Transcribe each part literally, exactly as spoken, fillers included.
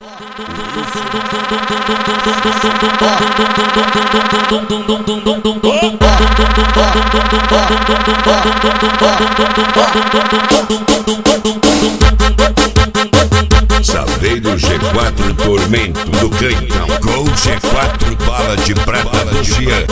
Saveiro G quatro Tormento do Canhão com G quatro Bala de Prata do Gia.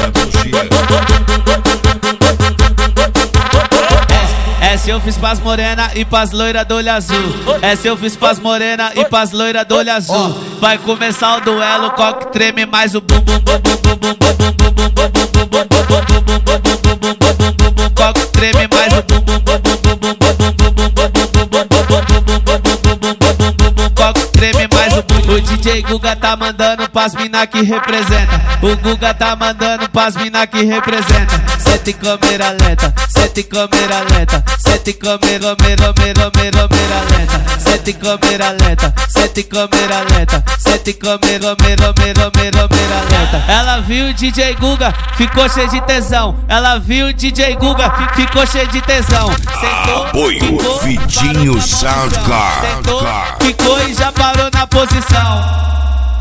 Essa eu fiz pras morena e pras loira do olho azul. Essa eu fiz pras morena e pras loira do olho azul. Vai começar o duelo, coque treme mais o bum bum bum bum bum bum bum bum bum bum bum bum bum bum bum bum bum. Coque treme mais o bum bum bum bum bum bum bum bum bum bum bum bum bum. Coque treme mais o bum. O D J Guga tá mandando pras mina que representa. O Guga tá mandando pras mina que representa. Sete câmera lenta, sete câmera lenta, sete câmera, câmera, câmera, câmera lenta. Sete câmera lenta, sete câmera lenta, sete câmera, câmera, câmera, câmera lenta. Ela viu o D J Guga, ficou cheio de tesão. Ela viu o D J Guga, ficou cheio de tesão. Sentou, apoio ficou, Vidinho Soundcar. Sentou, ficou e já parou na posição.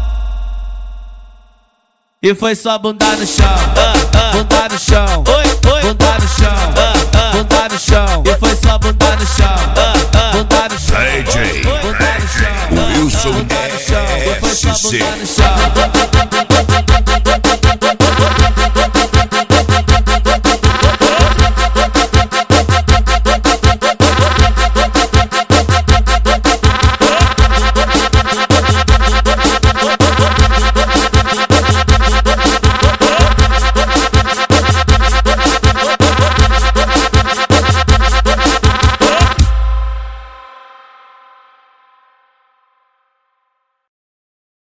E foi só bunda no chão, bunda no chão, bunda no chão, bunda no chão. E foi só bunda no chão, bunda no chão, D J bunda no chão, Wilson bunda no chão. E foi só S C. bunda no chão.